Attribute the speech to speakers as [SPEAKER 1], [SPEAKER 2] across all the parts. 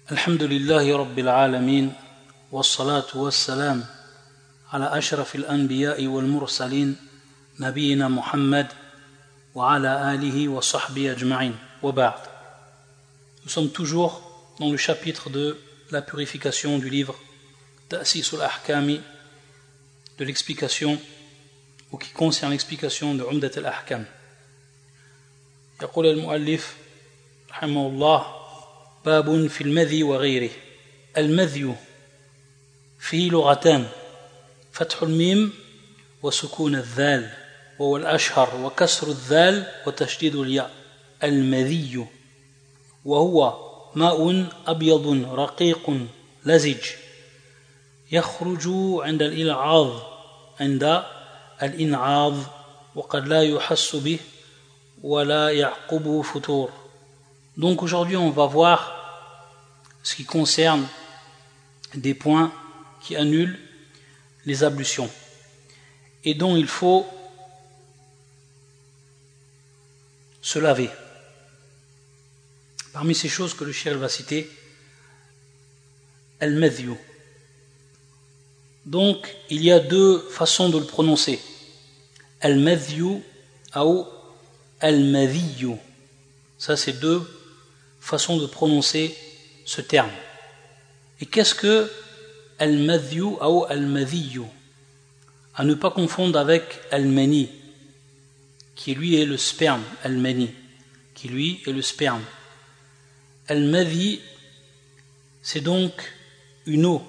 [SPEAKER 1] الحمد لله رب العالمين والصلاة والسلام على أشرف الأنبياء والمرسلين نبينا محمد وعلى آله وصحبه أجمعين وبعد. Nous sommes toujours dans le chapitre de la purification du livre Ta'sis al-Ahkami, de l'explication ou qui concerne l'explication de Umdat al-Ahkam. يقول المؤلف رحمه الله: باب في المذي وغيره. المذي فيه لغتان: فتح الميم وسكون الذال، وهو الأشهر، وكسر الذال وتشديد الياء. المذي وهو ماء أبيض رقيق لزج يخرج عند الإنعاض وقد لا يحس به ولا يعقبه فتور. Donc aujourd'hui on va voir ce qui concerne des points qui annulent les ablutions et dont il faut se laver. Parmi ces choses que le cheikh va citer, al-madhiyu. Donc il y a deux façons de le prononcer: al-madhiyu ou al-madhiyu. Ça, c'est deux façons de prononcer ce terme. Et qu'est-ce que al-madhiyu ou al-madhiyu? À ne pas confondre avec al-mani, qui lui est le sperme. Al-mani, qui lui est le sperme. Al-madhi, c'est donc une eau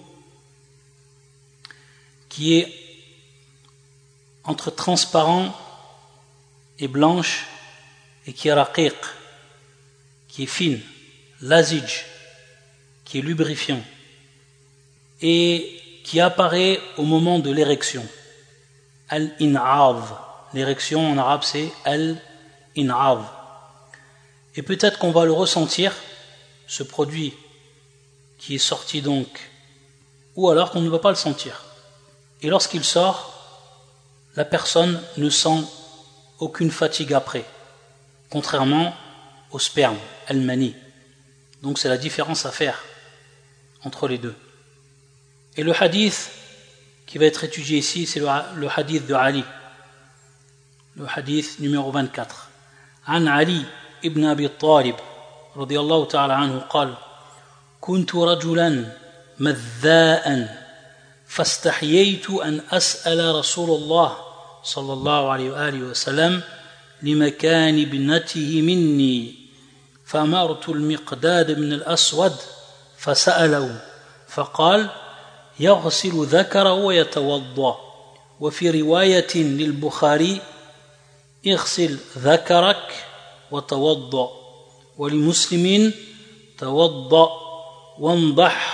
[SPEAKER 1] qui est entre transparent et blanche et qui est raqiq, qui est fine, lazij, qui est lubrifiant et qui apparaît au moment de l'érection. Al-in'av, l'érection en arabe c'est al-in'av. Et peut-être qu'on va le ressentir, ce produit qui est sorti donc, ou alors qu'on ne va pas le sentir. Et lorsqu'il sort, la personne ne sent aucune fatigue après, contrairement au sperme, al-mani. Donc c'est la différence à faire entre les deux. Et le hadith qui va être étudié ici, c'est le hadith de Ali, le hadith numéro 24. عن علي ابن أبي طالب رضي الله تعالى عنه قال: كنت رجلا مذاء فاستحييت أن أسأل رسول الله صلى الله عليه وآله وسلم لمكان ابنته مني، فأمرت المقداد بن الأسود فسأله فقال: يغسل ذكره ويتوضأ. وفي رواية للبخاري: اغسل ذكرك وتوضأ. ولمسلم: توضأ وانضح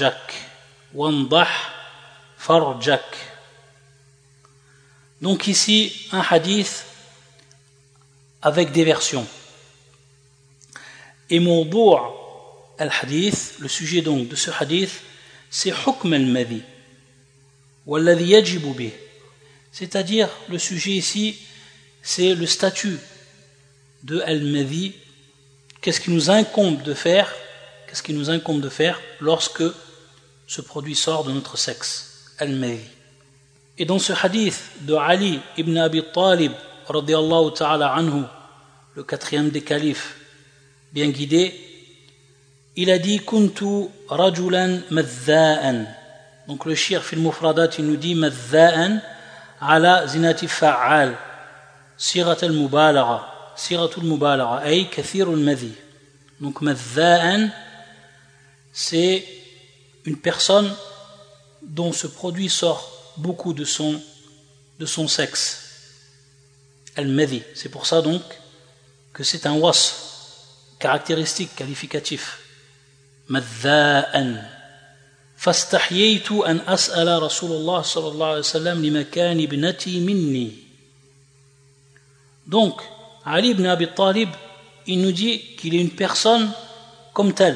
[SPEAKER 1] فرجك. Donc ici un hadith avec des versions. Et mawdu' al-hadith, le sujet donc de ce hadith, c'est hukm al-madhi walladhi yajibu bih. C'est-à-dire, le sujet ici, c'est le statut de al-madhi. Qu'est-ce qui nous incombe de faire lorsque ce produit sort de notre sexe, al-madhi. Et dans ce hadith de Ali ibn Abi Talib radiyallahu ta'ala anhu, le quatrième des califes bien guidé, il a dit: kuntu rajulan madha'an. Donc le shir fil mufradat, il nous dit madha'an ala zinati fa'al, siratul mubalagha ay kathirul madhi. Donc madha'an, c'est une personne dont ce produit sort beaucoup de son sexe, al-madhi. C'est pour ça donc que c'est un wasf, caractéristique, qualificatif. madha'an. فاستحييت أن أسأل رسول الله صلى الله عليه وسلم لمكان ابنتي مني. Donc Ali ibn Abi Talib, il nous dit qu'il est une personne comme telle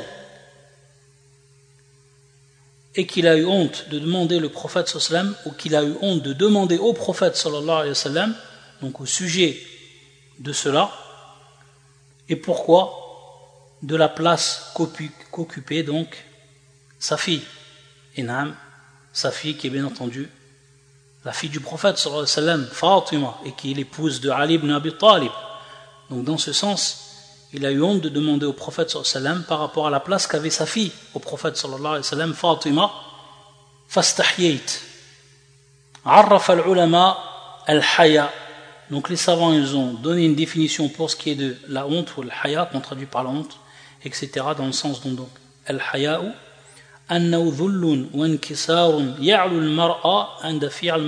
[SPEAKER 1] et qu'il a eu honte de demander le prophète sallallahu alayhi wa sallam, ou qu'il a eu honte de demander au prophète sallallahu alayhi wa sallam, donc au sujet de cela. Et pourquoi? de la place qu'occupait donc sa fille. Inam, sa fille qui est bien entendu la fille du prophète sallallahu alayhi wa sallam, Fatima, et qui est l'épouse de Ali ibn Abi Talib. Donc dans ce sens, il a eu honte de demander au prophète sallallahu alayhi wa sallam par rapport à la place qu'avait sa fille au prophète sallallahu alayhi wa sallam, Fatima. Fastahyayt. Arraf al-ulama al-haya. Donc les savants, ils ont donné une définition pour ce qui est de la honte, ou al-haya, qu'on traduit par la honte, etc., dans le sens donc al-haya'u أنه ذل وانكسار يعلو المرأة عند فعل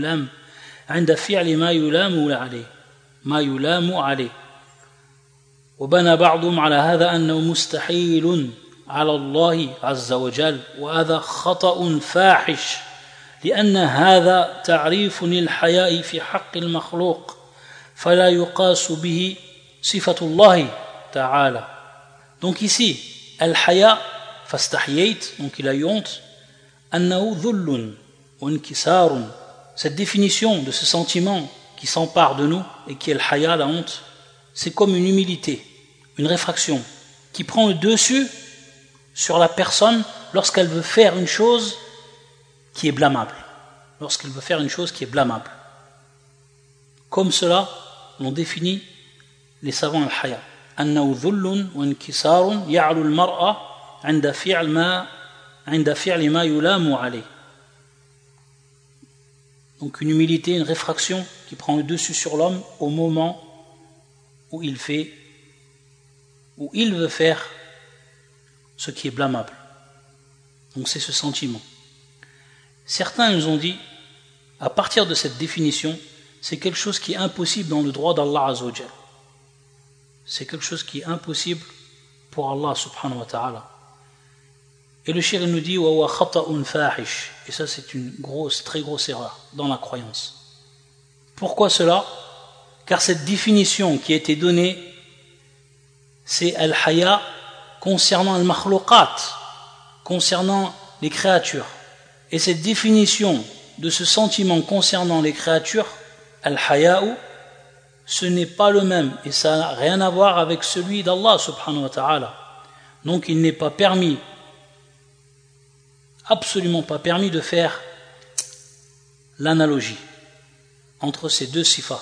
[SPEAKER 1] ما يلام عليه وبنى بعضهم على هذا أنه مستحيل على الله عز وجل وهذا خطأ فاحش لأن هذا تعريف للحياء في حق المخلوق فلا يقاس به صفة الله تعالى. Donc ici, al-haya fastahyayt, donc il a eu honte, annahu dhullun wa inkisarun. Cette définition de ce sentiment qui s'empare de nous et qui est le haya, la honte, c'est comme une humilité, une réfraction qui prend le dessus sur la personne lorsqu'elle veut faire une chose qui est blâmable. Lorsqu'elle veut faire une chose qui est blâmable. Comme cela l'ont défini les savants al-haya. Annahu dhullun wa inkisarun ya'lu al-mar'a عند فعل ما يلام عليه. Donc une humilité, une réfraction qui prend le dessus sur l'homme au moment où il veut faire ce qui est blâmable. Donc c'est ce sentiment. Certains nous ont dit, à partir de cette définition, c'est quelque chose qui est impossible dans le droit d'Allah Azza wa Jal. C'est quelque chose qui est impossible pour Allah subhanahu wa ta'ala. Et le shir nous dit wa khata'un fahish, et ça c'est une très grosse erreur dans la croyance. Pourquoi cela? Car cette définition qui a été donnée, c'est al-haya concernant al-makhluqat, concernant les créatures. Et cette définition de ce sentiment concernant les créatures, al-haya'u, ce n'est pas le même, et ça n'a rien à voir avec celui d'Allah subhanahu wa ta'ala. Donc il n'est pas permis, absolument pas permis de faire l'analogie entre ces deux sifas.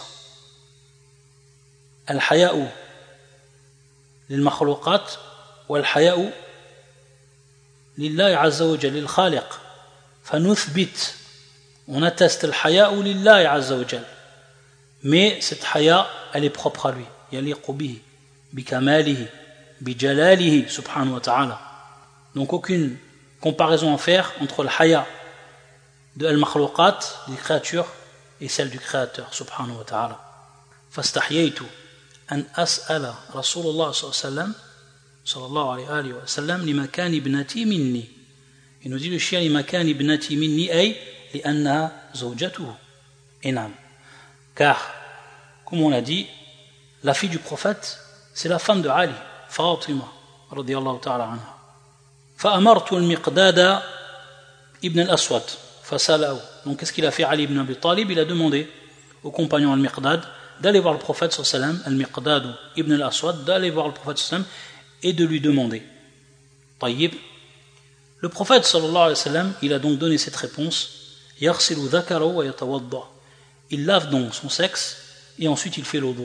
[SPEAKER 1] Al-haya'u lil-makhluqat wal-haya'u lillahi azza wa jalla, lil-khaliq. Fanuthbit, on atteste al-haya'u lillahi azza wa jalla. Mais cette haya, elle est propre à lui. Yaliqu bihi, bikamalihi, bijalalihi subhanahu wa ta'ala. Donc aucune comparaison à faire entre le haya de al-makhluqat, des créatures, et celle du créateur subhanahu wa ta'ala. Fastahyaytu an as'ala Rasulullah sallallahu alayhi wa sallam limakan ibnati minni. Il nous dit le chien limakan ibnati minni ay li'annaha zawjatuhu. Inam. Car, comme on l'a dit, la fille du prophète, c'est la femme de Ali, Fatima radiyallahu ta'ala anha. فأمرت المقداد ابن الأسود فسأله. Donc qu'est-ce qu'il a fait Ali ibn Abi Talib? Il a demandé au compagnon al-Miqdad d'aller voir le prophète sallallahu alayhi wa sallam, al-Miqdad ibn al-Aswad, d'aller voir le prophète sallallahu alayhi wa sallam et de lui demander. Tayyib. Le prophète sallallahu alayhi wa sallam, il a donc donné cette réponse. Yaghsilu dhakarahu wa yatawadda. Il lave donc son sexe et ensuite il fait l'odo.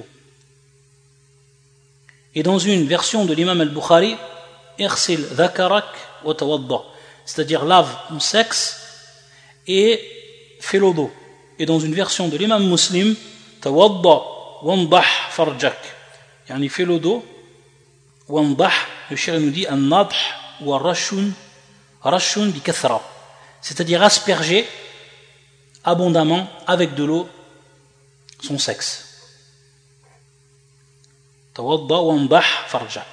[SPEAKER 1] Et dans une version de l'imam al-Bukhari, Irsil dhakarak wa tawadda, c'est-à-dire lave ton sexe et fais l'odo. Et dans une version de l'imam Muslim, tawadda wandah farjak, yani fais l'odo, wandah, le shir nous dit an-nadh wa rashun bi kathra, c'est-à-dire asperger abondamment avec de l'eau son sexe. Tawadda wandah farjak.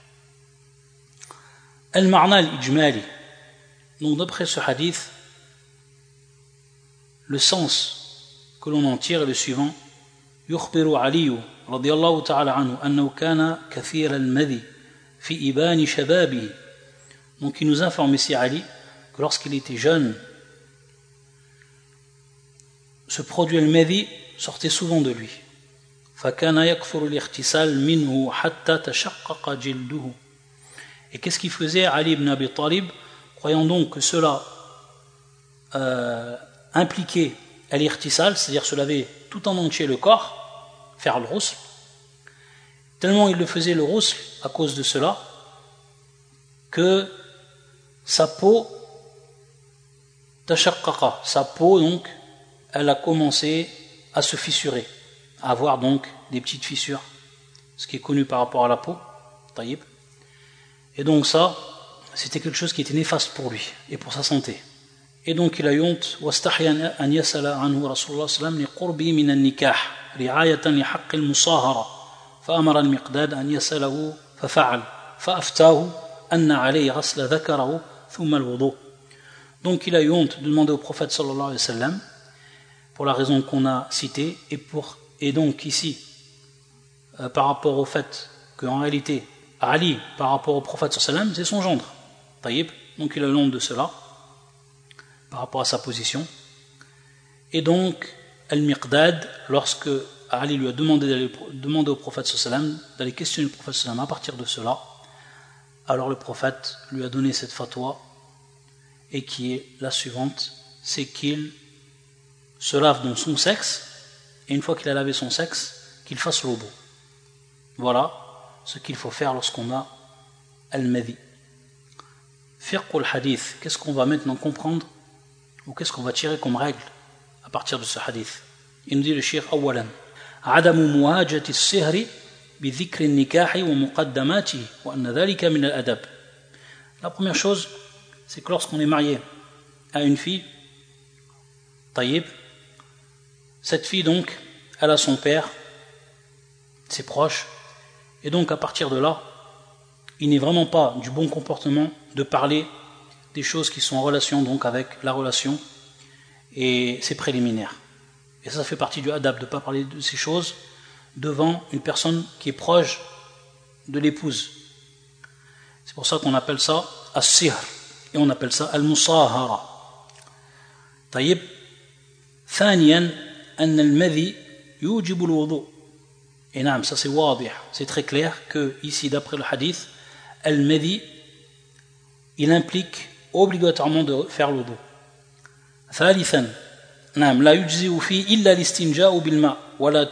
[SPEAKER 1] Al-ma'na al-ijmali. Donc d'après ce hadith, le sens que l'on en tire est le suivant. يخبر علي رضي الله تعالى عنه أنه كان كثير المذي في إبان شبابه. Donc il nous informe ici Ali que lorsqu'il était jeune, ce produit al-madhi sortait souvent de lui. فكان يكثر الاغتسال منه حتى تشقق جلده. Et qu'est-ce qu'il faisait Ali ibn Abi Talib? Croyant donc que cela impliquait al-irtisal, c'est-à-dire se laver tout en entier le corps, faire le ghusl, tellement il le faisait le ghusl à cause de cela, que sa peau tashaqqaqa, sa peau donc, elle a commencé à se fissurer, à avoir donc des petites fissures, ce qui est connu par rapport à la peau, taïb. Et donc ça, c'était quelque chose qui était néfaste pour lui et pour sa santé. Et donc il a eu honte, واستحيا أن يسأل عنه رسول الله صلى الله عليه وسلم لقربه من النكاح رعاية لحق المصاهرة فأمر المقداد أن يسأله ففعل فأفتاه أن عليه غسل ذكره ثم الوضوء. Donc il a eu honte de demander au prophète sallallahu alayhi wa sallam pour la raison qu'on a citée et donc ici par rapport au fait qu'en réalité Ali par rapport au prophète sallallahu alayhi wa sallam c'est son gendre, taïb. Donc il a eu honte de cela par rapport à sa position. Et donc Al-Miqdad, lorsque Ali lui a demandé d'aller demander au prophète sallallahu alayhi wa sallam, d'aller questionner le prophète sallallahu alayhi wa sallam à partir de cela, alors le prophète lui a donné cette fatwa, et qui est la suivante, c'est qu'il se lave dans son sexe, et une fois qu'il a lavé son sexe, qu'il fasse l'obo. Voilà ce qu'il faut faire lorsqu'on a al-madhi. Fiqh al-hadith, qu'est-ce qu'on va maintenant comprendre, ou qu'est-ce qu'on va tirer comme règle à partir de ce hadith? Il nous dit le cheikh awalan, عدم مواجهة السهر بذكر النكاح ومقدماته وأن ذلك من الأدب. La première chose, c'est que lorsqu'on est marié à une fille, taïb, cette fille donc, elle a son père, ses proches, et donc à partir de là, il n'est vraiment pas du bon comportement de parler des choses qui sont en relation donc avec la relation et ses préliminaires. Et ça fait partie du adab, de ne pas parler de ces choses devant une personne qui est proche de l'épouse. C'est pour ça qu'on appelle ça as-sihr, et on appelle ça al-musahara. طيب ثانيا أن المذي يوجب الوضوء. Et نعم, ça c'est واضح, c'est très clair que ici d'après le hadith, al-madhi il implique obligatoirement de faire le wudu. ثالثا نعم لا يجزئ فيه إلا الاستنجاء بالماء ولا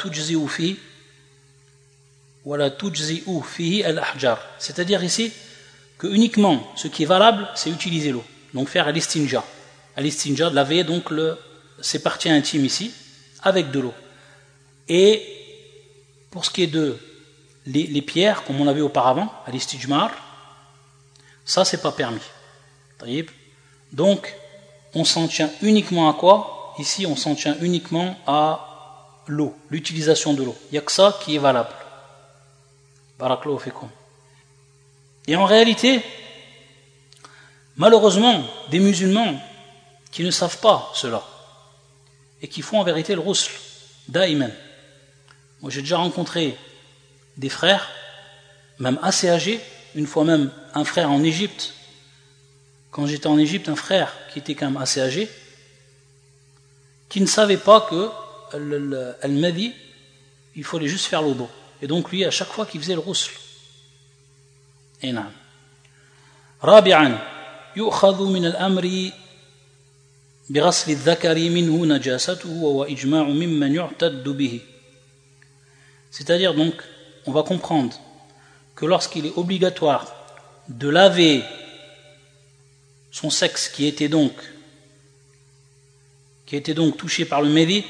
[SPEAKER 1] تجزئ فيه الأحجار. C'est-à-dire ici que uniquement ce qui est valable, c'est utiliser l'eau. Donc faire al-istinja. Al-istinja, laver donc ses parties intimes ici, avec de l'eau. Et pour ce qui est de les pierres, comme on avait auparavant, al-istijmar, ça c'est pas permis. Donc, on s'en tient uniquement à quoi? Ici, on s'en tient uniquement à l'eau, l'utilisation de l'eau. Il n'y a que ça qui est valable. Barakallahu fikum. Et en réalité, malheureusement, des musulmans qui ne savent pas cela et qui font en vérité le ghusl, da'iman. Moi j'ai déjà rencontré des frères, même assez âgés, une fois même un frère en Égypte, quand j'étais en Égypte, un frère qui était quand même assez âgé, qui ne savait pas que al-madhi, il fallait juste faire l'odo. Et donc lui, à chaque fois qu'il faisait le ghusl, et non. رابعا يؤخذ من الأمر بغسل الذكر منه نجاسته وهو إجماع ممن يعتد به. C'est-à-dire donc, on va comprendre que lorsqu'il est obligatoire de laver son sexe qui était donc touché par le madhi,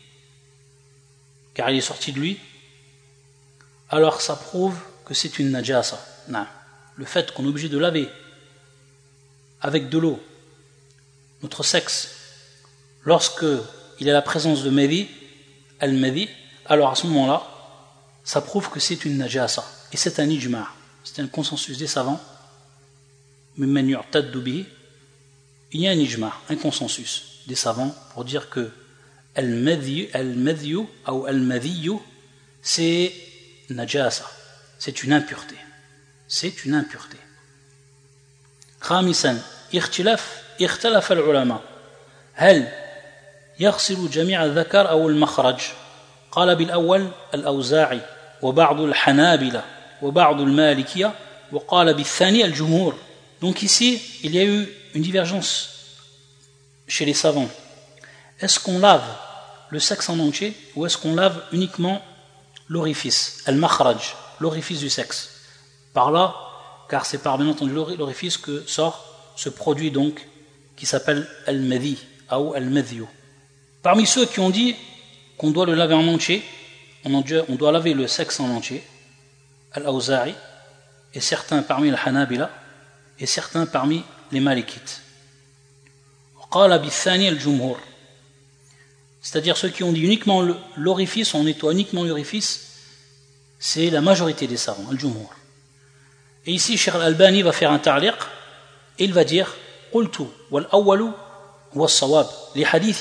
[SPEAKER 1] car il est sorti de lui, alors ça prouve que c'est une najasa. Non. Le fait qu'on est obligé de laver avec de l'eau notre sexe lorsque il y a la présence de madhi, al-madhi, alors à ce moment-là, ça prouve que c'est une najasa. Et c'est un ijma', c'est un consensus des savants. Il y a un ijma', un consensus des savants pour dire que al-madhiyu ou al-madhiyu, c'est najasa, c'est une impureté. C'est une impureté. خامسا اختلف العلماء هل يغسل جميع الذكر أو المخرج؟ قال بالأول الأوزاعي وبعض الحنابلة وبعض المالكية وقال بالثاني الجمهور. Donc ici, il y a eu une divergence chez les savants. Est-ce qu'on lave le sexe en entier ou est-ce qu'on lave uniquement l'orifice, al-makhraj, l'orifice du sexe? Par là, car c'est par bien entendu l'orifice que sort ce produit donc qui s'appelle al-madhi ou al-madhiyu. Parmi ceux qui ont dit qu'on doit le laver en entier, on doit laver le sexe en entier, al-Awza'i, et certains parmi les Hanabila, et certains parmi les Malikites. Qala bithani al-jumhur. C'est-à-dire ceux qui ont dit uniquement l'orifice, on nettoie uniquement l'orifice, c'est la majorité des savants, al-jumhur. Et ici, Cheikh al-Albani va faire un ta'liq, et il va dire قلت والأول هو الصواب لحديث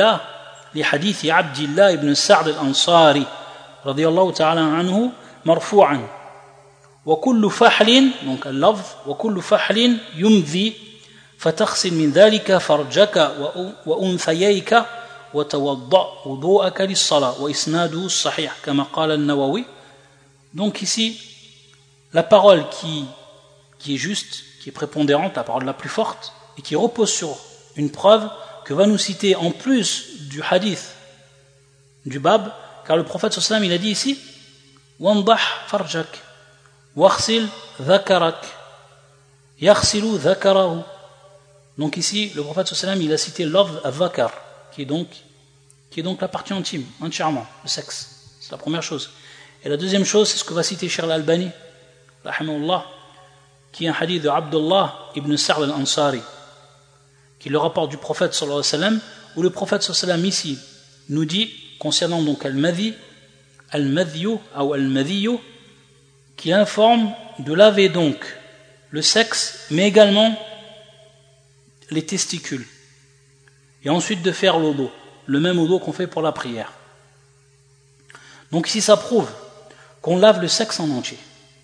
[SPEAKER 1] عبد الله بن سعد الأنصاري رضي الله تعالى عنه مرفوعا وكل فحل donc اللفظ وكل فحل يمذي فتغسل من ذلك فرجك وأنثييك وتوضأ وضوءك للصلاة وإسناده الصحيح كما قال النووي. Donc ici la parole qui est juste, qui est prépondérante, la parole la plus forte et qui repose sur une preuve que va nous citer en plus du hadith du bab, car le prophète sallallahu alayhi wa sallam il a dit ici wandah farjak waghsil dhakarak yaghsilu dhakarahu. Donc ici le prophète sallallahu alayhi wa sallam il a cité l'ov al-dhakar qui est donc la partie intime entièrement, le sexe. C'est la première chose. Et la deuxième chose, c'est ce que va citer Cheikh al-Albani rahimahullah, qui est un hadith de Abdullah ibn Sa'd al-Ansari, qui est le rapport du prophète sallallahu alayhi wa sallam, où le prophète sallallahu alayhi wa sallam ici nous dit, concernant donc al-madhiyu ou al-madhiyu, qui informe de laver donc le sexe, mais également les testicules, et ensuite de faire l'odo, le même odo qu'on fait pour la prière. Donc ici ça prouve qu'on lave le sexe en entier,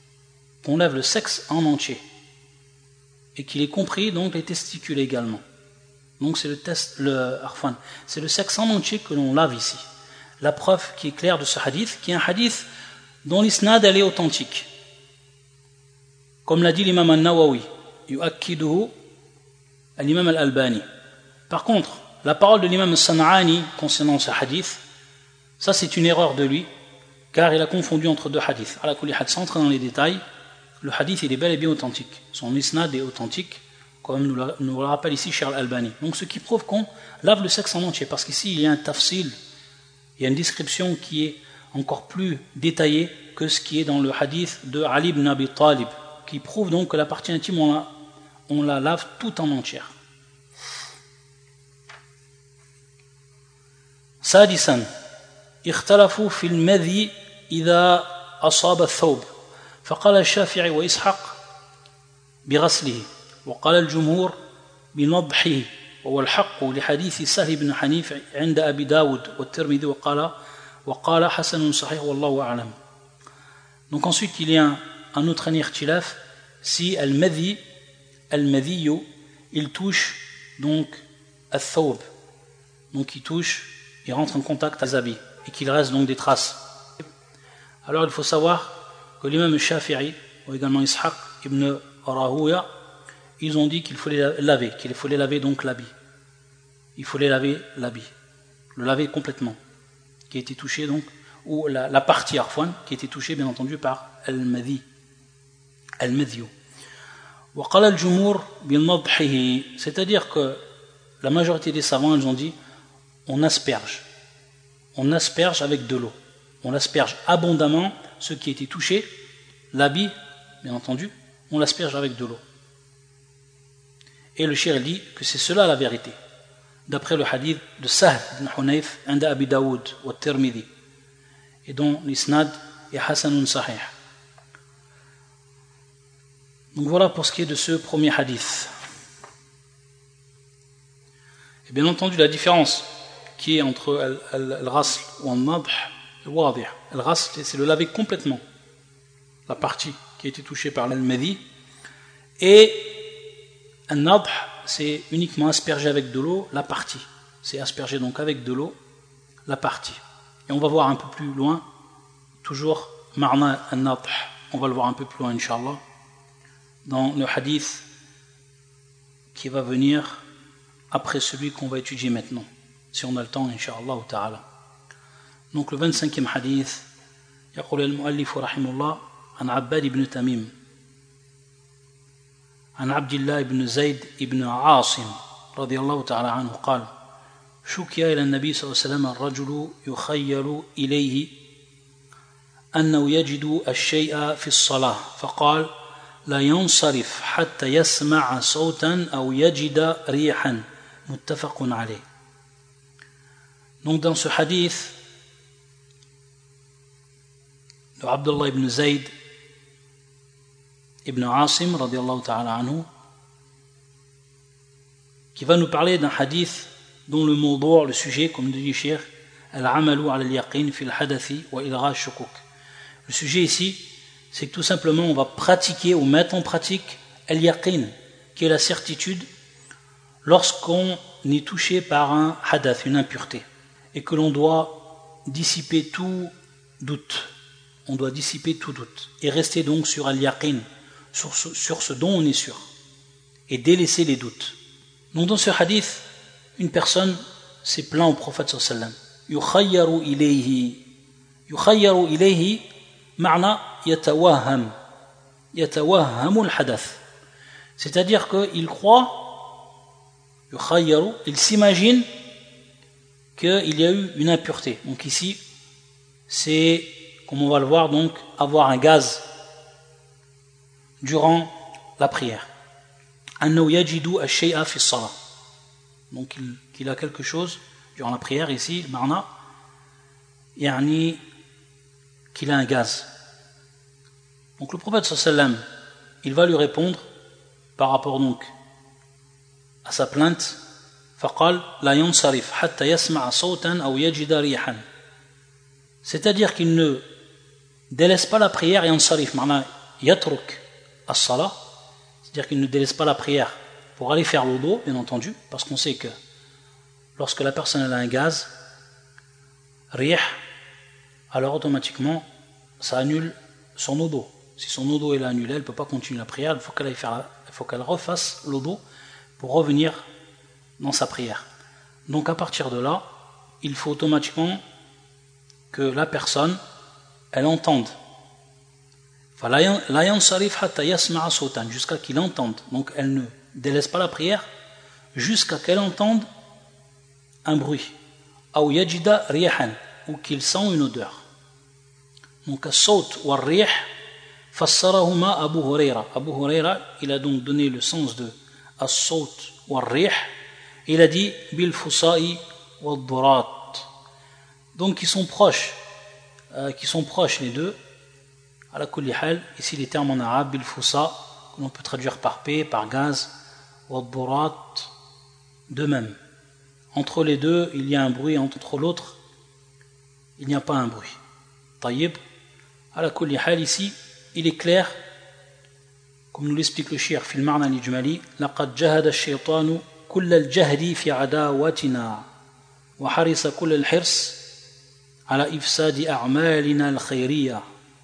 [SPEAKER 1] et qu'il est compris donc les testicules également. Donc c'est c'est le sexe en entier que l'on lave ici. La preuve qui est claire de ce hadith, qui est un hadith dont l'isnad elle est authentique, comme l'a dit l'imam al-Nawawi, yu'akkiduhu al-imam al-Albani. Par contre, la parole de l'imam al-San'ani concernant ce hadith, ça c'est une erreur de lui, car il a confondu entre deux hadiths. Ala kulli hal, sans entrer dans les détails, le hadith il est bel et bien authentique. Son isnad est authentique, comme nous le rappelle ici Cheikh al-Albani. Donc ce qui prouve qu'on lave le sexe en entier, parce qu'ici il y a un tafsil, il y a une description qui est encore plus détaillée que ce qui est dans le hadith de Ali ibn Abi Talib, qui prouve donc que la partie intime on la lave tout en entière. سادسا اختلفوا في المذي إذا أصاب الثوب فقال الشافعي وإسحاق بغسله وقال الجمهور بنضحه وهو الحق لحديث سهل بن حنيف عند أبي داود والترمذي وقال حسن صحيح والله أعلم. Donc ensuite il y a un autre ikhtilaf si al-madhi il touche donc al-thawb, donc il rentre en contact avec l'habit et qu'il reste donc des traces. Alors il faut savoir que l'imam Shafi'i ou également Ishaq ibn Rahuya, ils ont dit qu'il fallait laver donc l'habit. Il fallait laver l'habit, le laver complètement, qui a été touché donc, ou la partie arfouane qui a été touchée bien entendu par al-madhiyu. Wa qala al-jumhur bi-nadhihi, c'est-à-dire que la majorité des savants ils ont dit on asperge avec de l'eau, on asperge abondamment ce qui a été touché, l'habit bien entendu, on l'asperge avec de l'eau. Et le shir dit que c'est cela la vérité, d'après le hadith de Sahl ibn Hunayf عند Abi Daoud wa Tirmidhi, et dont l'isnad est hasanun sahih. Donc voilà pour ce qui est de ce premier hadith. Et bien entendu la différence qui est entre al-ghasl ou al-nadh est wadih. Al-ghasl c'est le laver complètement, la partie qui a été touchée par al-madhi, et al-nadh c'est uniquement asperger avec de l'eau la partie, c'est asperger donc avec de l'eau la partie. Et on va voir un peu plus loin toujours ma'na al-nadh, on va le voir un peu plus loin Inch'Allah, dans le hadith qui va venir après celui qu'on va étudier maintenant, si on a le temps, incha'Allah ta'ala. Donc le 25e hadith, يقول المؤلف رحمه الله عن عباد بن تميم عن عبد الله بن زيد بن عاصم رضي الله تعالى عنه قال شكي إلى النبي صلى الله عليه وسلم الرجل يخيل إليه أنه يجد الشيء في الصلاة فقال لا ينصرف حتى يسمع صوتا أو يجد ريحا متفق عليه. Donc dans ce hadith de Abdullah ibn Zayd ibn Asim radiallahu ta'ala anhu, qui va nous parler d'un hadith dont le mawdu', le sujet, comme dit le cheikh, al-amalu ala al-yaqin fi al-hadathi wa ilgha al-shukuk. Le sujet ici, c'est que tout simplement on va pratiquer ou mettre en pratique al-yaqin, qui est la certitude lorsqu'on est touché par un hadath, une impureté, et que l'on doit dissiper tout doute. On doit dissiper tout doute et rester donc sur al-yaqin, sur ce dont on est sûr, et délaisser les doutes. Donc dans ce hadith, une personne s'est plaint au prophète sallallahu alayhi wa sallam. Yukhayyaru ilayhi ma'na yatawahham al-hadath. C'est-à-dire qu'il croit, yukhayyaru, il s'imagine qu'il y a eu une impureté. Donc ici, c'est, comme on va le voir, donc avoir un gaz durant la prière. Annahu yajidu ash-shay'a fi as-salah. Donc qu'il a quelque chose durant la prière ici, ma'na, yani qu'il a un gaz. Donc le prophète sallallahu alayhi wa sallam, il va lui répondre par rapport donc à sa plainte. فقال لا ينصرف حتى يسمع صوتا أو يجد ريحا. C'est-à-dire qu'il ne délaisse pas la prière, yansarif, ma'na yatruk as-salah, c'est-à-dire qu'il ne délaisse pas la prière pour aller faire l'odo, bien entendu, parce qu'on sait que lorsque la personne a un gaz, rih, alors automatiquement ça annule son odo. Si son odo est annulé, elle ne peut pas continuer la prière, il faut qu'elle refasse l'odo pour revenir dans sa prière. Donc à partir de là, il faut automatiquement que la personne, elle entende. Jusqu'à qu'il entende. Donc elle ne délaisse pas la prière jusqu'à qu'elle entende un bruit. Ou qu'il sent une odeur. Donc as-sawt wa ar-rih fassarahuma Abu Huraira. Abu Huraira, il a donc donné le sens de as-sawt wa ar-rih. Il a dit bil fusa'i wa ad-durat. Donc qui sont proches les deux. Ala kulli hal, ici les termes en arabe, bil fusa, que l'on peut traduire par paix, par gaz, wa ad-durat, de même. Entre les deux, il y a un bruit, entre l'autre, il n'y a pas un bruit. Tayyib. Ala kulli hal, ici, il est clair, comme nous l'explique le cheikh, fil ma'na al-ijmali, laqad jahada ash-shaytanu kull al-jahdi fi adawatina wa harisa kull al-hirs على إفساد أعمالنا الخيرية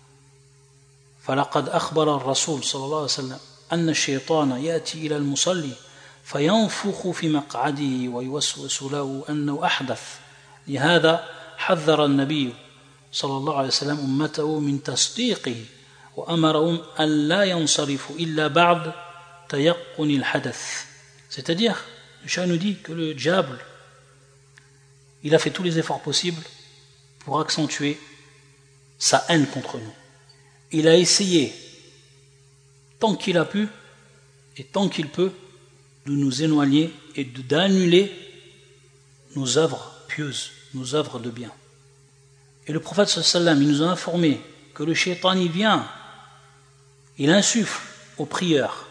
[SPEAKER 1] فلقد أخبر الرسول صلى الله عليه وسلم أن الشيطان يأتي إلى المصلي فينفخ في مقعده ويوسوس له أنه أحدث لهذا حذر النبي صلى الله عليه وسلم أمته من تصديقه وأمرهم أن لا ينصرفوا إلا بعد تيقن الحدث. C'est-à-dire, le cheikh nous dit que le diable, il a fait tous les efforts possibles pour accentuer sa haine contre nous. Il a essayé, tant qu'il a pu et tant qu'il peut, de nous éloigner et d'annuler nos œuvres pieuses, nos œuvres de bien. Et le prophète sallallahu alayhi wa sallam, il nous a informé que le shaitan y vient, il insuffle aux prieurs,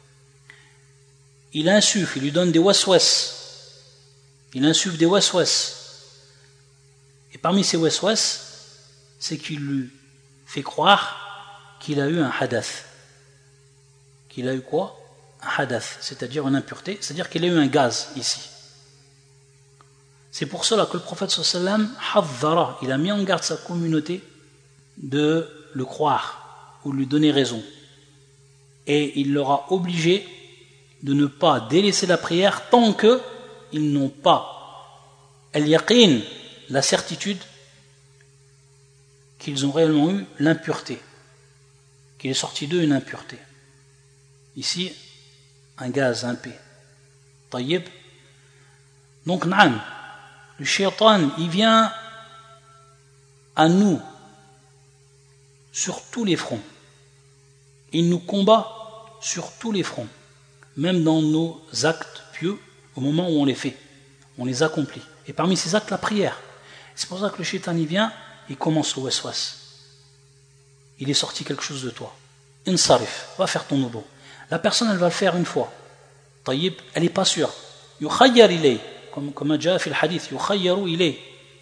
[SPEAKER 1] il insuffle, il lui donne des waswas, il insuffle des waswas. Et parmi ces waswas, c'est qu'il lui fait croire qu'il a eu un hadath. Qu'il a eu quoi? Un hadath, c'est-à-dire une impureté, c'est-à-dire qu'il a eu un gaz ici. C'est pour cela que le prophète sallallahu alayhi wa sallam, il a mis en garde sa communauté de le croire ou lui donner raison. et il leur a obligé de ne pas délaisser la prière tant qu'ils n'ont pas al-yaqin, la certitude qu'ils ont réellement eu l'impureté, qu'il est sorti d'eux une impureté. Ici, un gaz, un P. Tayyib. Donc, naam, le shaitan, il vient à nous sur tous les fronts. Il nous combat sur tous les fronts, même dans nos actes pieux, au moment où on les fait, on les accomplit. Et parmi ces actes, la prière. C'est pour ça que le shaitan, il vient, il commence le waswas. Il est sorti quelque chose de toi. Insarif, va faire ton wudu. La personne, elle va le faire une fois. Tayyib, elle n'est pas sûre. Yukhayyar ilay, comme a déjà fait le hadith, yukhayyaru ilay.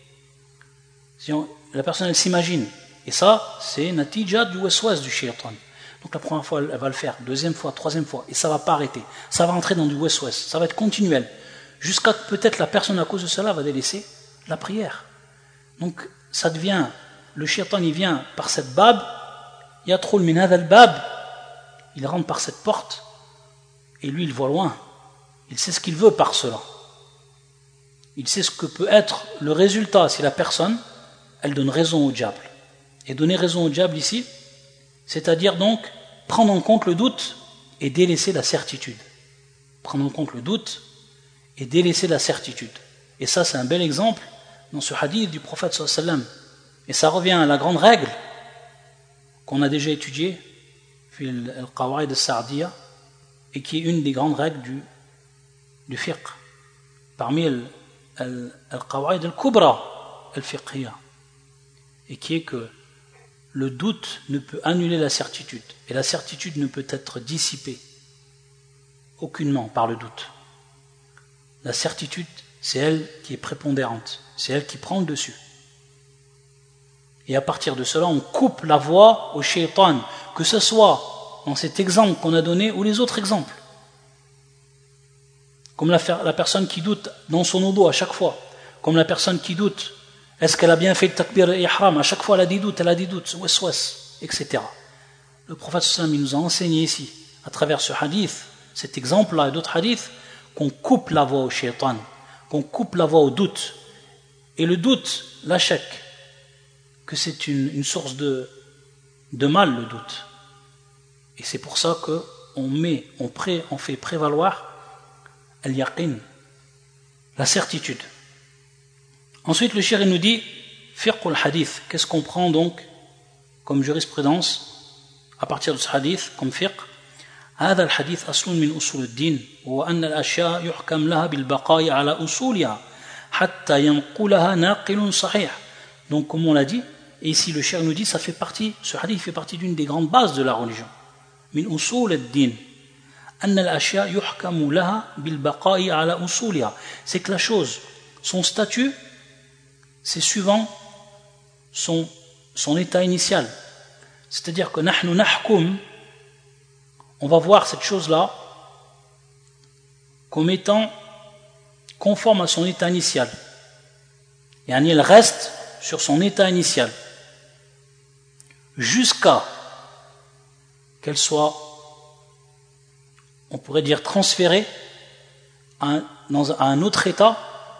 [SPEAKER 1] La personne, elle s'imagine. Et ça, c'est natija du waswas du shaitan. Donc la première fois, elle va le faire, deuxième fois, troisième fois, et ça ne va pas arrêter. Ça va entrer dans du waswas, ça va être continuel. Jusqu'à que peut-être la personne, à cause de cela, va délaisser la prière. Donc ça devient, le shaitan, il vient par cette bab, yadkhul min hadha al-bab, il rentre par cette porte, et lui, il voit loin. Il sait ce qu'il veut par cela. Il sait ce que peut être le résultat si la personne, elle donne raison au diable. Et donner raison au diable ici, c'est-à-dire donc prendre en compte le doute et délaisser la certitude. Prendre en compte le doute et délaisser la certitude. Et ça, c'est un bel exemple dans ce hadith du prophète sallallahu alayhi wa sallam. Et ça revient à la grande règle qu'on a déjà étudiée, al-Qawaid al-Sa'diya, et qui est une des grandes règles du fiqh. Parmi al-Qawaid al-Kubra al-Fiqhiyya. Et qui est que le doute ne peut annuler la certitude. Et la certitude ne peut être dissipée aucunement par le doute. La certitude, c'est elle qui est prépondérante. C'est elle qui prend le dessus. Et à partir de cela, on coupe la voie au shaitan, que ce soit dans cet exemple qu'on a donné ou les autres exemples. Comme la personne qui doute dans son wudu à chaque fois. Comme la personne qui doute, est-ce qu'elle a bien fait le takbir al-ihram? À chaque fois, elle a des doutes, waswas, etc. Le prophète sallam, il nous a enseigné ici, à travers ce hadith, cet exemple-là et d'autres hadiths, qu'on coupe la voie au shaitan, qu'on coupe la voie au doute. Et le doute, la shak, que c'est une source de mal, le doute. Et c'est pour ça qu'on fait prévaloir al-yaqin, la certitude. Ensuite, le shir nous dit fiqh al-hadith. Qu'est-ce qu'on prend donc comme jurisprudence à partir de ce hadith, comme fiqh? هذا الحديث أصل من أصول الدين وهو أن الأشياء يحكم لها بالبقاء على أصولها حتى ينقلها ناقل صحيح. Donc, comme on l'a dit, et ici le shir nous dit, ce hadith fait partie d'une des grandes bases de la religion. من أصول الدين أن الأشياء يحكم لها بالبقاء على أصولها. C'est que la chose, son statut, c'est suivant son état initial. C'est-à-dire que nahnu nahkum, on va voir cette chose-là comme étant conforme à son état initial. Et elle reste sur son état initial jusqu'à qu'elle soit, on pourrait dire, transférée à un autre état.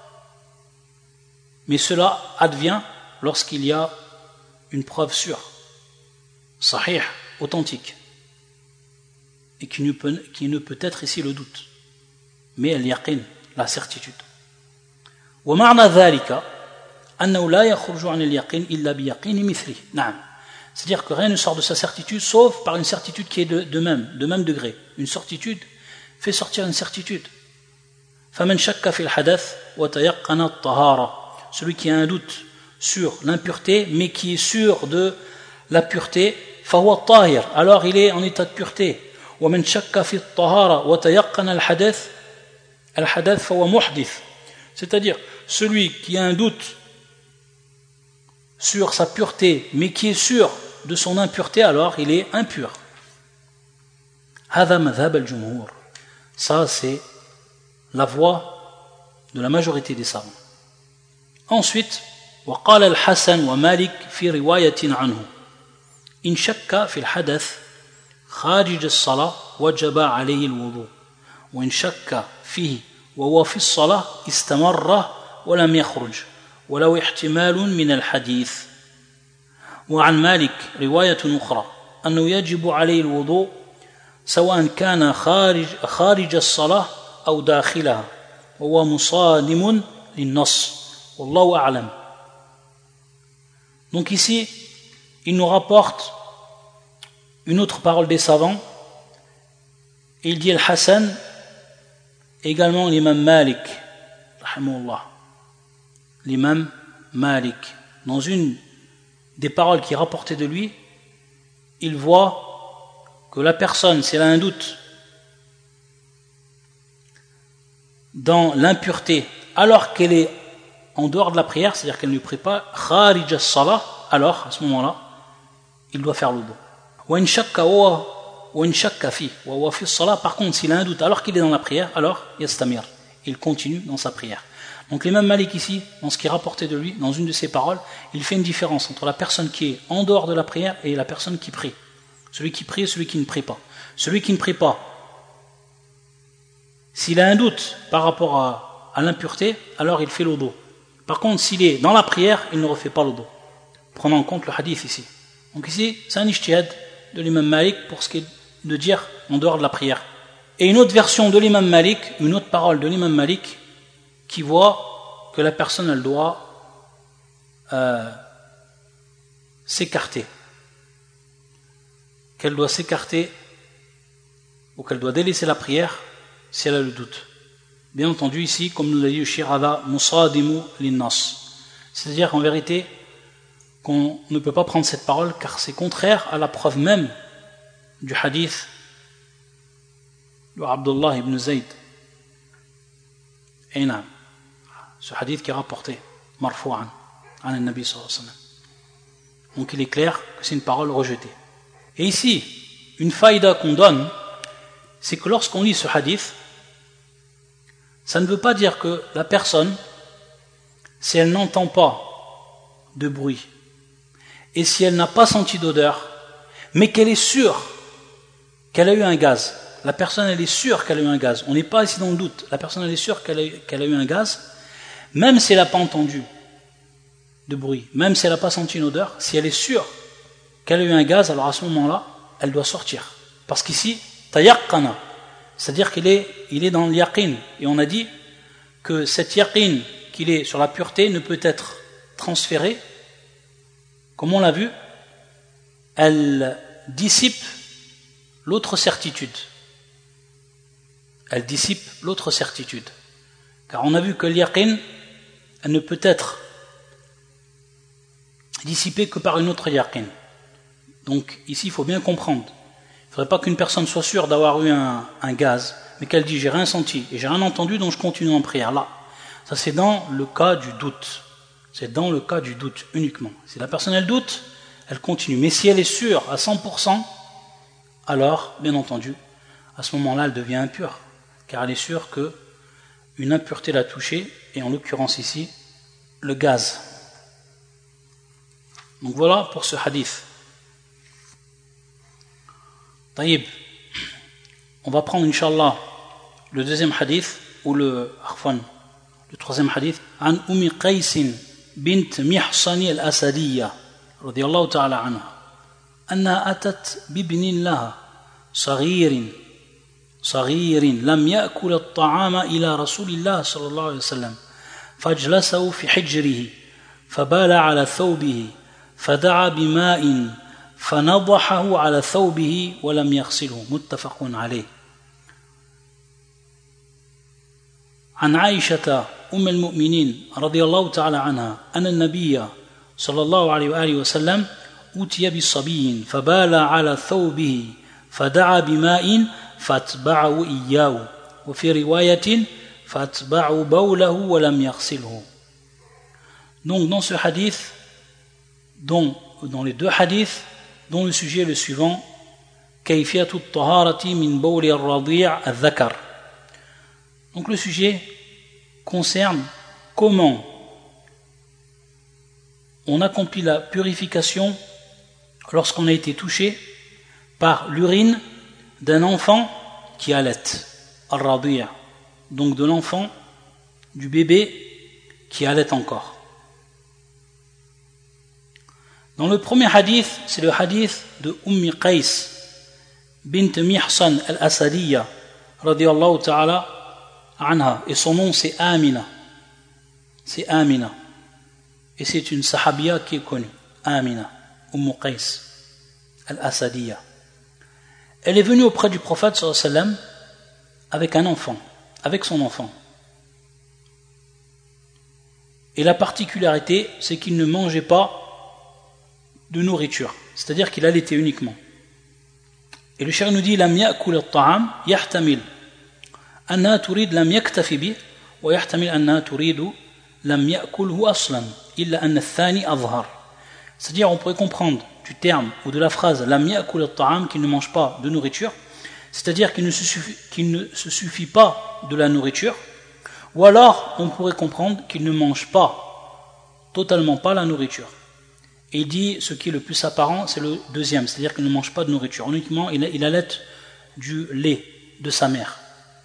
[SPEAKER 1] Mais cela advient lorsqu'il y a une preuve sûre, sahih, authentique, et qui ne peut être ici le doute, mais al-yaqin, la certitude. ومعنى ذلك أنه لا يخرج عن اليقين إلا بيقين مثله. نعم. C'est-à-dire que rien ne sort de sa certitude sauf par une certitude qui est de même degré. Une certitude fait sortir une certitude. فمن شك في الحدث وتيقن الطهارة. Celui qui a un doute sur l'impureté, mais qui est sûr de la pureté, فهو الطاهر, alors il est en état de pureté. ومن شك في الطهارة وتيقن الحدث فهو محدث. C'est-à-dire, celui qui a un doute sur sa pureté, mais qui est sûr de son impureté, alors il est impur. هذا مذهب الجمهور. Ça, c'est la voie de la majorité des savants. Ensuite, وقال الحسن ومالك في رواية عنه إن شك في الحدث خارج الصلاة وجب عليه الوضوء وإن شك فيه وهو في الصلاة استمر ولم يخرج ولو احتمال من الحديث وعن مالك رواية أخرى أنه يجب عليه الوضوء سواء كان خارج الصلاة أو داخلها وهو مصادم للنص والله أعلم. Donc ici il nous rapporte une autre parole des savants et il dit Al-Hassan également l'imam Malik rahimahullah, l'imam Malik dans une des paroles qui est rapportée de lui, il voit que la personne, si elle a un doute dans l'impureté alors qu'elle est en dehors de la prière, c'est-à-dire qu'elle ne prie pas kharij as-salah, alors à ce moment-là il doit faire le dos. Par contre, s'il a un doute alors qu'il est dans la prière, alors yastamir, il continue dans sa prière. Donc l'imam Malik ici, dans ce qui est rapporté de lui, dans une de ses paroles, il fait une différence entre la personne qui est en dehors de la prière et la personne qui prie. Celui qui prie et celui qui ne prie pas. Celui qui ne prie pas, s'il a un doute par rapport à l'impureté, alors il fait le dos. Par contre, s'il est dans la prière, il ne refait pas le dos. Prenons en compte le hadith ici. Donc ici, c'est un ijtihad de l'imam Malik pour ce qui est de dire en dehors de la prière. Et une autre version de l'imam Malik, une autre parole de l'imam Malik, qui voit que la personne, elle doit s'écarter. Qu'elle doit s'écarter ou qu'elle doit délaisser la prière si elle a le doute. Bien entendu, ici, comme nous l'a dit le Shirada, Musadimu linnas. C'est-à-dire, en vérité, qu'on ne peut pas prendre cette parole car c'est contraire à la preuve même du hadith de Abdullah ibn Zayd. Et non. Ce hadith qui est rapporté, marfou'an, an al-Nabi sallallahu alayhi wa sallam. Donc il est clair que c'est une parole rejetée. Et ici, une faïda qu'on donne, c'est que lorsqu'on lit ce hadith, ça ne veut pas dire que la personne, si elle n'entend pas de bruit, et si elle n'a pas senti d'odeur, mais qu'elle est sûre qu'elle a eu un gaz, la personne elle est sûre qu'elle a eu un gaz, on n'est pas ici dans le doute, la personne elle est sûre qu'elle a eu un gaz, même si elle n'a pas entendu de bruit, même si elle n'a pas senti une odeur, si elle est sûre qu'elle a eu un gaz, alors à ce moment-là, elle doit sortir. Parce qu'ici, tayaqqana, c'est-à-dire qu'il est dans le yaqin. Et on a dit que cet yaqin, qu'il est sur la pureté, ne peut être transféré, comme on l'a vu, elle dissipe l'autre certitude. Elle dissipe l'autre certitude. Car on a vu que le yaqin, elle ne peut être dissipée que par une autre yaqin. Donc ici, il faut bien comprendre. Il ne faudrait pas qu'une personne soit sûre d'avoir eu un gaz, mais qu'elle dit j'ai rien senti et j'ai rien entendu, donc je continue en prière. Là, ça c'est dans le cas du doute. C'est dans le cas du doute uniquement. Si la personne elle doute, elle continue. Mais si elle est sûre à 100%, alors, bien entendu, à ce moment-là, elle devient impure, car elle est sûre que une impureté l'a touchée, et en l'occurrence ici, le gaz. Donc voilà pour ce hadith. Taïb, on va prendre Inch'Allah le deuxième hadith ou le troisième hadith. An Ummi Qays bint Mihsani al-Asadiyya radiyallahu ta'ala anha أنها أتت بابن لها صغير لم يأكل الطعام إلى رسول الله صلى الله عليه وسلم فاجلسه في حجره فبال على ثوبه فدعا بماء فنضحه على ثوبه ولم يغسله متفق عليه. عن عائشة أم المؤمنين رضي الله تعالى عنها أن النبي صلى الله عليه وآله وسلم أتي بصبي فبال على ثوبه فدعا بماء فاتبعه إياه وفي رواية فاتبعه بوله ولم يغسله. Donc dans ce hadith, dans les deux hadiths, dont le sujet est le suivant, كيفية الطهارة من بول الرضيع الذكر. Donc le sujet concerne comment on accomplit la purification lorsqu'on a été touché par l'urine d'un enfant qui allait, al-radi'a, donc de l'enfant, du bébé qui allait encore. Dans le premier hadith, c'est le hadith de Qais bint Mihsan al-Asadiyya radiyallahu ta'ala anha, et son nom c'est Amina. C'est Amina. Et c'est une sahabiya qui est connue, Amina, Qais al-Asadiyya. Elle est venue auprès du prophète sallallahu alayhi wa sallam avec un enfant, avec son enfant. Et la particularité, c'est qu'il ne mangeait pas de nourriture, c'est-à-dire qu'il allaitait uniquement. Et le cheikh nous dit lam ya'kul at-ta'am yahtamil anna turid lam yaktafi bi wa yahtamil anna turidu lam ya'kulhu aslan illa anna ath-thani adhhar. C'est-à-dire on pourrait comprendre du terme ou de la phrase lam ya'kul at-ta'am, qu'il ne mange pas de nourriture, c'est-à-dire qu'il ne se suffit pas de la nourriture, ou alors on pourrait comprendre qu'il ne mange pas totalement pas la nourriture. Et il dit ce qui est le plus apparent, c'est le deuxième, c'est-à-dire qu'il ne mange pas de nourriture, uniquement il allait du lait de sa mère.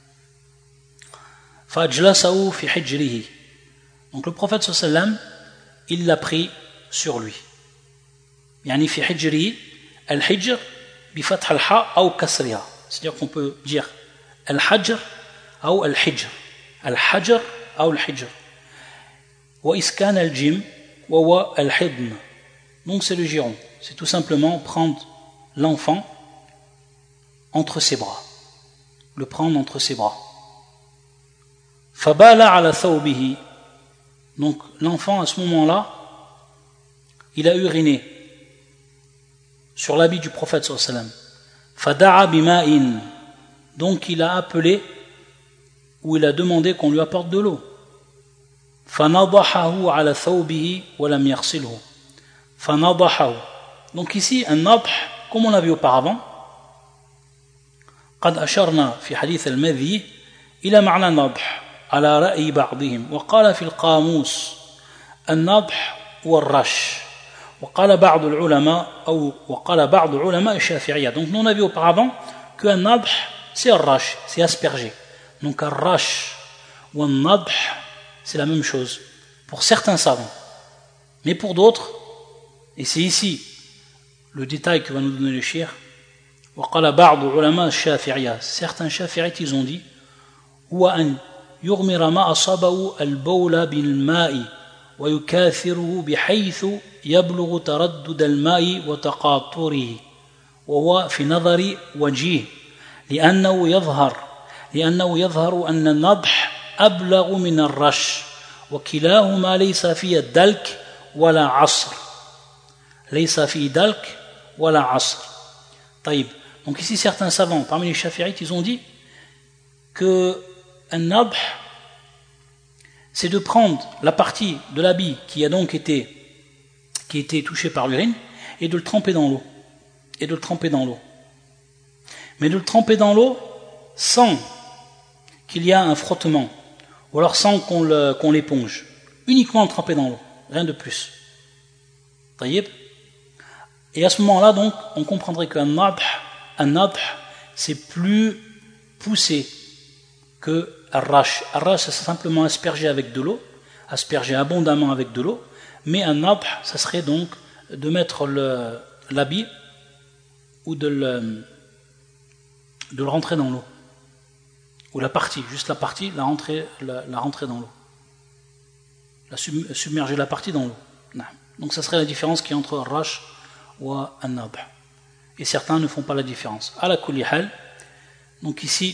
[SPEAKER 1] فَأَجْلَسَهُ فِي حِجْرِهِ. Donc le prophète sallallahu alayhi wa sallam, il l'a pris sur lui. يعني في حجره الحجر بفتح الحاء أو كسرها, c'est-à-dire qu'on peut dire الحجر أو الحجر, الحجر أو الحجر, وإسكان الجيم وهو الحضن. Donc c'est le giron, c'est tout simplement prendre l'enfant entre ses bras, le prendre entre ses bras. فَبَالَ عَلَى ثَوْبِهِ. Donc l'enfant à ce moment-là, il a uriné sur l'habit du prophète sallallahu alayhi wa sallam. فَدَعَا بِمَاءٍ. Donc il a appelé ou il a demandé qu'on lui apporte de l'eau. فَنَضَحَهُ عَلَى ثَوْبِهِ وَلَمْ يَغْسِلْهُ. فَنَضَحَهُ. Donc ici un nadh, comme on l'a vu auparavant, قد أشرنا في حديث المذي إلى معنى النضح على رأي بعضهم, وقال في القاموس النضح والرش, وقال بعض العلماء الشافعية. Donc nous on a vu auparavant qu'un nadh c'est un rash, c'est asperger. Donc un rash ou un nadh c'est la même chose pour certains savants, mais pour d'autres, et c'est ici le détail que va nous donner le cheikh, وقال بعض العلماء الشافعية, certains shafi'ites ils ont dit هو أن يغمر ما أصابه البول بالماء ويكاثره بحيث يبلغ تردد الماء وتقاطره, وهو في نظر وجيه لأنه يظهر أن النضح أبلغ من الرش, وكلاهما ليس فيه الدلك ولا عصر. طيب. Donc ici certains savants parmi les shafi'ites ils ont dit que un nadh c'est de prendre la partie de l'habit qui a donc été touchée par l'urine et de le tremper dans l'eau. Mais de le tremper dans l'eau sans qu'il y ait un frottement, ou alors sans qu'on l'éponge. Uniquement le tremper dans l'eau, rien de plus. Taïb. Et à ce moment-là, donc, on comprendrait qu'un nadh, c'est plus poussé que ar-rash. Ar-rash, c'est simplement asperger avec de l'eau, asperger abondamment avec de l'eau, mais un nadh, ça serait donc de mettre l'habit ou de le rentrer dans l'eau, ou la partie rentrer dans l'eau, submerger la partie dans l'eau. Donc ça serait la différence qui est entre ar-rash ou an-nadh. Et certains ne font pas la différence. Ala kulli hal, donc ici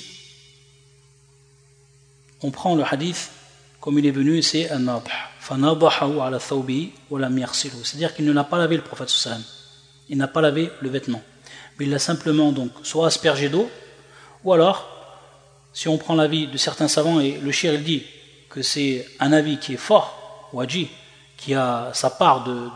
[SPEAKER 1] on prend le hadith comme il est venu, c'est an-nadh. فَنَضَحَهُ عَلَى ثَوْبِهِ وَلَمْ يَغْسِلْهُ. C'est-à-dire qu'il ne l'a pas lavé, le prophète sallallahu alayhi wa sallam. Il n'a pas lavé le vêtement. Mais il l'a simplement donc soit aspergé d'eau, ou alors, si on prend l'avis de certains savants, et le cheikh il dit que c'est un avis qui est fort, waji, qui a sa part de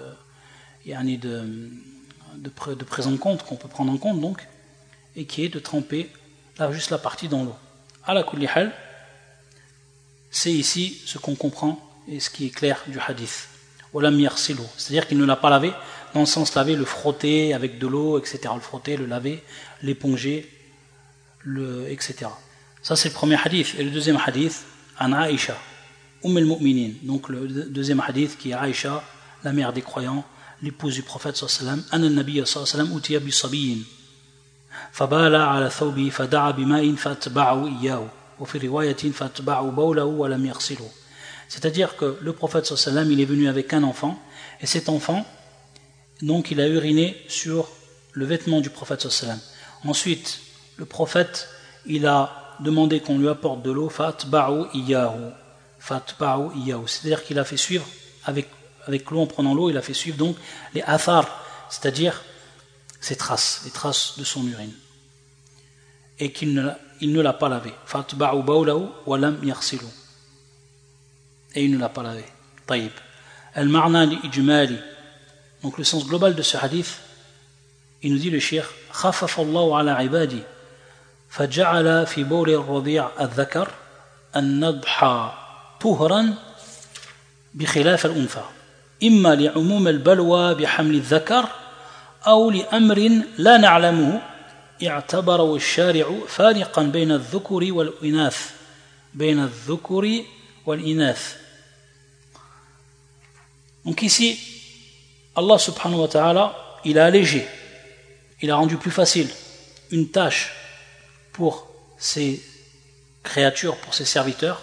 [SPEAKER 1] prise en compte, qu'on peut prendre en compte donc, et qui est de tremper juste la partie dans l'eau. Ala kulli hal, c'est ici ce qu'on comprend et ce qui est clair du hadith. Walam yaghsilu, c'est-à-dire qu'il ne l'a pas lavé. dans le sens laver, le frotter avec de l'eau, etc. Le frotter, le laver, l'éponger, etc. Ça c'est le premier hadith. Et le deuxième hadith, an Aïcha, al-Mu'minin. Donc le deuxième hadith qui est Aïcha, la mère des croyants, l'épouse du prophète sallallahu alayhi wa sallam, anna nabiyya sallallahu alayhi wa sallam utiya bi sabiyyin fabala ala thawbi fada'a bima'in fatba'u iyyahu wa fi riwayatin fatba'u bawlahu wa lam yaghsilhu. C'est-à-dire que le prophète sallallahu alayhi wa sallam, il est venu avec un enfant, et cet enfant, donc il a uriné sur le vêtement du prophète sallallahu alayhi wa sallam. Ensuite, le prophète, il a demandé qu'on lui apporte de l'eau, fatba'u iyyahu, c'est-à-dire qu'il a fait suivre avec l'eau, en prenant l'eau, il a fait suivre donc les athar, c'est-à-dire ses traces, les traces de son urine, et qu'il ne l'a pas lavé. Fatba'u bawlahu wa lam yaghsilu, et il ne l'a pas lavé. Taïb. Al-ma'na li-ijmali. Donc le sens global de ce hadith, il nous dit le cheikh, khaffafa Allahu ala ibadi faja'ala fi bawli ar-radi' al-dhakar an-nadha tuhran bi khilaf al-untha imma li'umum al-balwa bi hamli al-dhakar aw li amrin la na'lamuhu i'tabara ash-shari'u fariqan bayna adh-dhukuri wal-inath Donc ici, Allah subhanahu wa ta'ala, il a allégé, il a rendu plus facile une tâche pour ses créatures, pour ses serviteurs,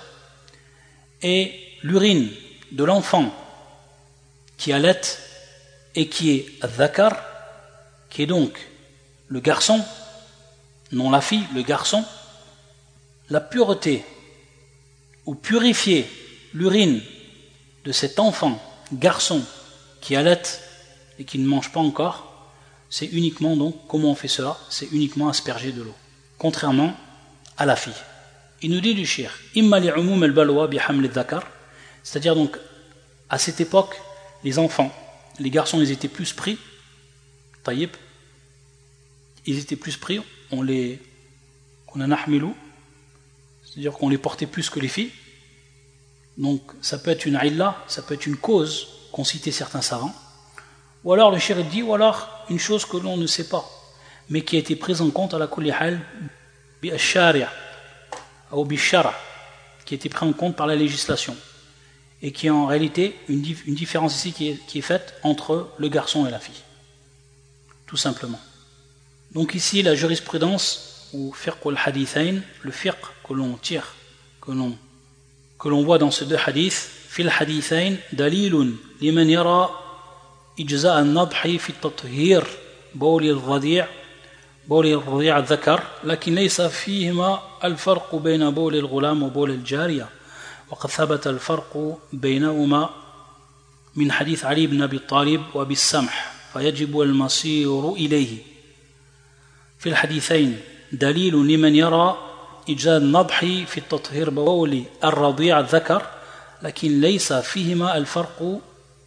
[SPEAKER 1] et l'urine de l'enfant qui allait et qui est al-dhakar, qui est donc le garçon, non la fille, le garçon, la pureté ou purifier l'urine de cet enfant garçon qui allait et qui ne mange pas encore, c'est uniquement donc, comment on fait cela? C'est uniquement asperger de l'eau, contrairement à la fille. Il nous dit du cheikh, imma li'umum al-balwa bi haml al-dhakar, c'est-à-dire donc à cette époque les enfants, les garçons, ils étaient plus pris, taïb, ils étaient plus pris, on a nahmilu, c'est-à-dire qu'on les portait plus que les filles. Donc ça peut être une illa, ça peut être une cause qu'ont cité certains savants, ou alors le cheikh dit, ou alors une chose que l'on ne sait pas, mais qui a été prise en compte à la kulli hal bi ash-shari' ou bi shara', qui a été prise en compte par la législation, et qui est en réalité une différence ici qui est faite entre le garçon et la fille, tout simplement. Donc ici la jurisprudence ou fiqh al-hadithain, le fiqh que l'on tire, que l'on voit dans ces deux hadiths, fil hadithain dalilun liman yara ijza' an-nadhi fi at-tathhir bawl al-radi' al-dhakar lakin laysa fihima al-farq bayna bawl al-ghulam wa bawl al-jariya وقد ثبت الفرق بينهما من حديث علي بن أبي طالب وبالسمح فيجب المصير إليه في الحديثين دليل لمن يرى إيجاد النضح في التطهير بول الرضيع الذكر لكن ليس فيهما الفرق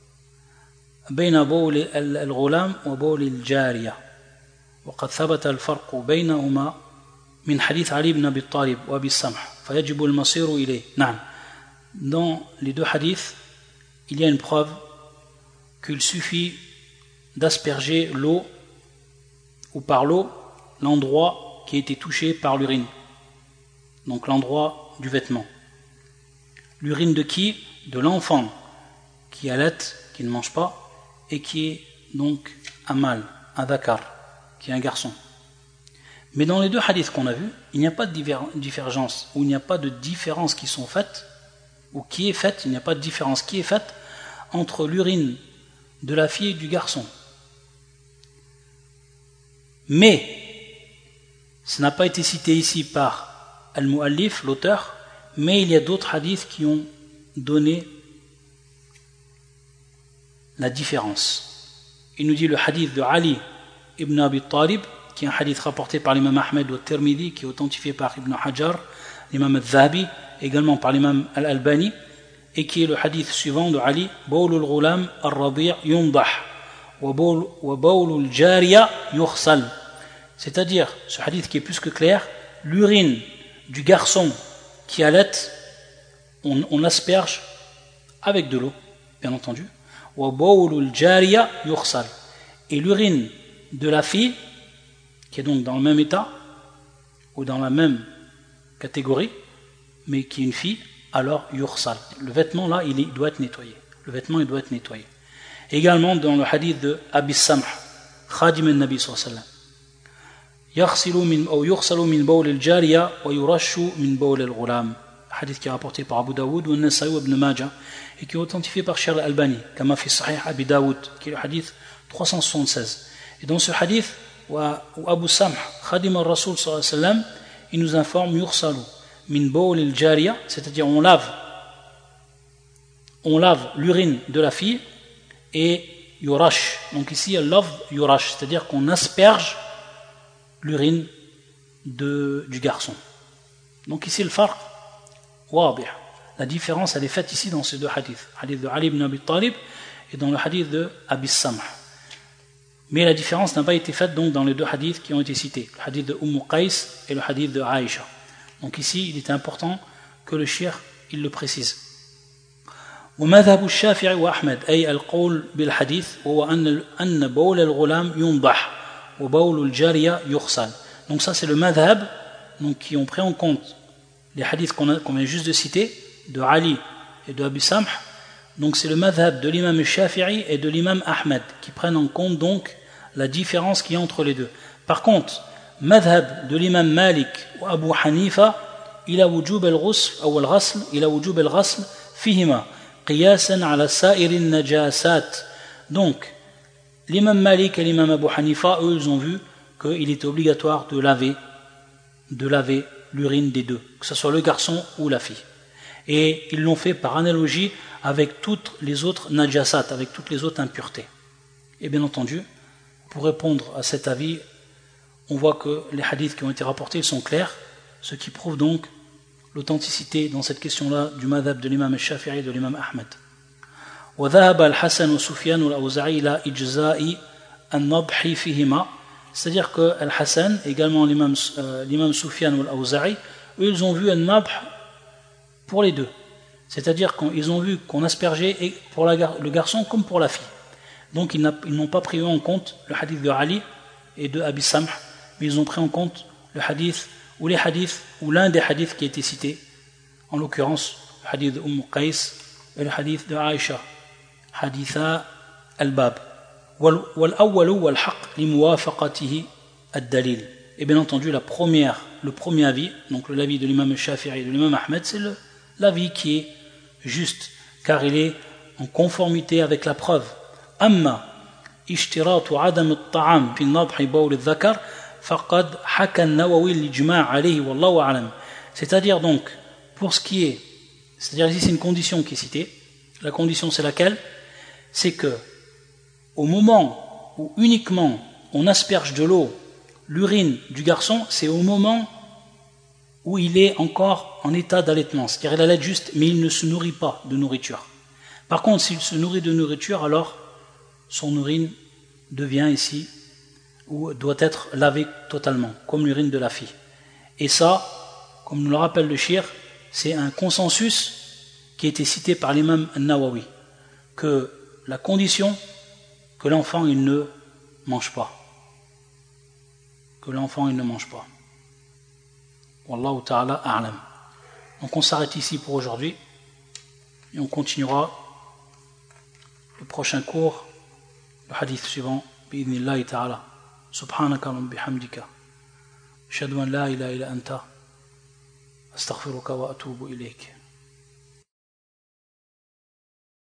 [SPEAKER 1] بين بول الغلام وبول الجارية وقد ثبت الفرق بينهما من حديث علي بن أبي طالب وبالسمح فيجب المصير إليه. نعم. Dans les deux hadiths, il y a une preuve qu'il suffit d'asperger l'eau ou par l'eau l'endroit qui a été touché par l'urine, donc l'endroit du vêtement. L'urine de qui? De l'enfant qui allait, qui ne mange pas, et qui est donc un mâle, un dhakar, qui est un garçon. Mais dans les deux hadiths qu'on a vus, il n'y a pas de divergence, ou il n'y a pas de différence qui sont faites, ou qui est faite, il n'y a pas de différence qui est faite entre l'urine de la fille et du garçon. Mais, ça n'a pas été cité ici par Al-Mu'allif, l'auteur, mais il y a d'autres hadiths qui ont donné la différence. Il nous dit le hadith de Ali ibn Abi Talib, qui est un hadith rapporté par l'imam Ahmed ou Tirmidhi, qui est authentifié par Ibn Hajar, l'imam al-Zahabi, également par l'imam al-Albani, et qui est le hadith suivant de Ali, Bawl al-Ghulam al-Radi' yundah wa bawl al-Jariya yughsal. C'est-à-dire, ce hadith qui est plus que clair, l'urine du garçon qui allait, on l'asperge avec de l'eau, bien entendu, wa bawl al-Jariya yughsal. et l'urine de la fille, qui est donc dans le même état, ou dans la même catégorie, mais qui est une fille, alors yursal. Le vêtement là, il doit être nettoyé. Le vêtement, il doit être nettoyé. Également dans le hadith de Abi Samh, Khadim al-Nabi sallallahu alayhi wa sallam. يغسل من بول الجارية ويرش من بول الغلام. Hadith qui est rapporté par Abu Daoud ou An-Nasa'i ou Ibn Majah et qui est authentifié par Cheikh Al-Albani, comme fi Sahih Abi Daoud, qui est le hadith 376. Et dans ce hadith, où Abu Samh, Khadim al-Rasul sallallahu alayhi wa sallam, il nous informe yursalu min bawl al-jariya, c'est-à-dire on lave l'urine de la fille et yurash. Donc ici, il lave yurash, c'est-à-dire qu'on asperge l'urine du garçon. Donc ici, le farq, wadih. La différence, elle est faite ici dans ces deux hadiths. Le hadith de Ali ibn Abi Talib et dans le hadith de Abi Samh. Mais la différence n'a pas été faite donc dans les deux hadiths qui ont été cités. Le hadith de Qais et le hadith de Aïcha. Donc ici, il est important que le cheikh, il le précise. ومذهب الشافعي وأحمد أي القول بالحديث وهو أن بول الغلام ينضح وبول الجارية يغسل. Donc ça c'est le madhab, donc qui ont pris en compte les hadiths qu'on vient juste de citer, de Ali et de Abi Samh. Donc c'est le madhab de l'imam Shafi'i et de l'imam Ahmed qui prennent en compte donc la différence qu'il y a entre les deux. Par contre, madhab de l'imam Malik ou Abu Hanifa, il a wujub al-ghusl ou al-ghasl, il a wujub al-ghasl fihima qiyasan ala sa'ir al-najasat. Donc l'imam Malik et l'imam Abu Hanifa, eux, ils ont vu qu'il était obligatoire de laver l'urine des deux, que ce soit le garçon ou la fille. Et ils l'ont fait par analogie avec toutes les autres najasat, avec toutes les autres impuretés. Et bien entendu, pour répondre à cet avis, on voit que les hadiths qui ont été rapportés, ils sont clairs, ce qui prouve donc l'authenticité dans cette question-là du madhab de l'imam al-Shafi'i et de l'imam Ahmed. وذهب الحسن وسفيان والأوزاعي إلى إجزاء النضح فيهما. C'est-à-dire que Al-Hassan, également l'imam Sufyan ou l'Awza'i, eux, ils ont vu un nabh pour les deux. C'est-à-dire qu'ils ont vu qu'on aspergeait pour le garçon comme pour la fille. Donc ils n'ont pas pris en compte le hadith de Ali et de Abi Samh, mais ils ont pris en compte le hadith ou les hadiths ou l'un des hadiths qui a été cité, en l'occurrence le hadith de Qais et le hadith de Aïcha, haditha al-Bab. Et bien entendu, le premier avis, donc l'avis de l'imam Shafi'i et de l'imam Ahmed, c'est l'avis qui est juste, car il est en conformité avec la preuve. Amma ishtiratu adam at-ta'am fi nadhi bawl adh-dhakar faqad haka an-Nawawi al-ijma' alayhi wallahu a'lam. C'est-à-dire donc, pour ce qui est, c'est-à-dire ici c'est une condition qui est citée. La condition c'est laquelle? C'est que au moment où uniquement on asperge de l'eau l'urine du garçon, c'est au moment où il est encore en état d'allaitement, c'est-à-dire il allaite juste, mais il ne se nourrit pas de nourriture. Par contre, s'il se nourrit de nourriture, alors son urine devient ici, ou doit être lavée totalement, comme l'urine de la fille. Et ça, comme nous le rappelle le shir, c'est un consensus qui a été cité par l'imam An-Nawawi, que la condition que l'enfant il ne mange pas. Que l'enfant il ne mange pas. Wallahu ta'ala a'lam. Donc on s'arrête ici pour aujourd'hui et on continuera le prochain cours, le hadith suivant, bi'idhnillahi ta'ala. Subhanaka wa bihamdika. Ashhadu an la ilaha illa anta. Astaghfiruka wa atubu ilayk.